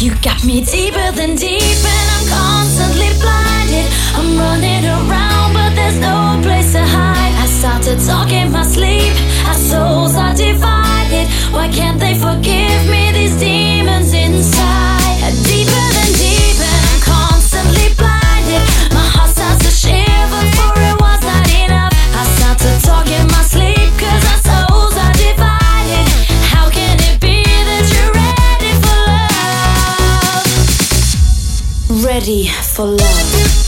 You got me deeper than deep, and I'm constantly blinded. I'm running around, but there's no place to hide. I start to talk in my sleep. Our souls are divided. Why can't they forgive me? These demons inside. Deeper than deep, and I'm constantly blinded. My heart starts to shiver, for it was not enough. I start to talk in my sleep, 'cause our souls are divided. How can it be that you're ready for love? Ready for love.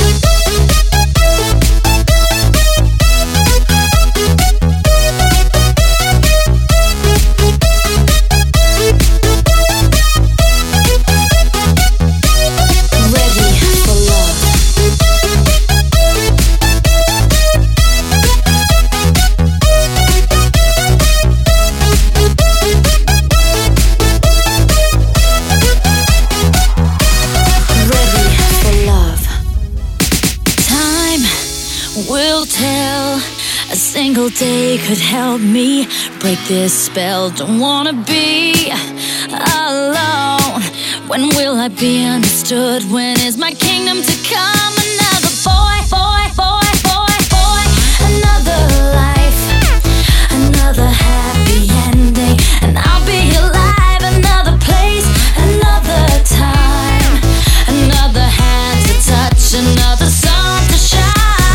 Will tell. A single day could help me break this spell. Don't wanna be alone. When will I be understood? When is my kingdom to come? Another boy, boy, boy, boy, boy. Another life, another happy ending, and I'll be alive. Another place, another time, another hand to touch, another sun to shine.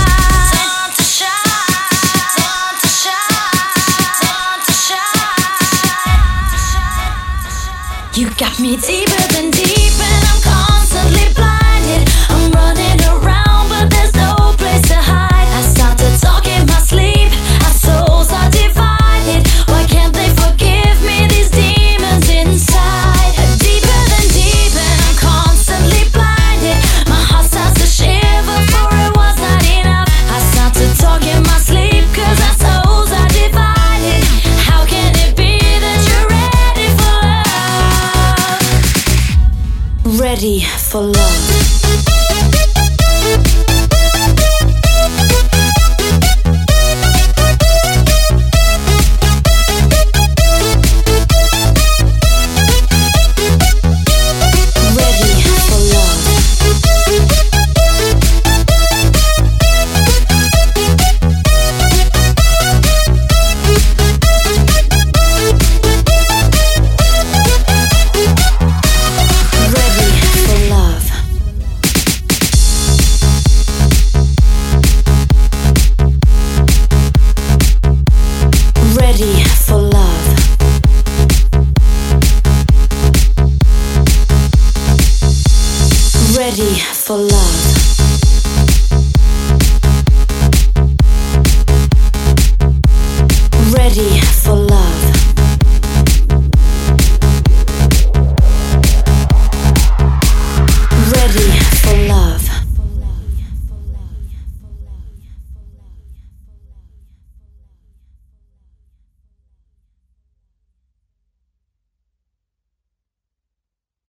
You got me deeper than deep, and I'm constantly blinded. I'm running around, but there's no place to hide. I start to talk in my sleep. Our souls are divided. Why can't they forgive me? These demons inside. Deeper than deep, and I'm constantly blinded. My heart starts to shiver, for it was not enough. I start to talk in my sleep, 'cause our souls are divided. How can it be that you're ready for love? Ready for love. Ready for love. Ready for love.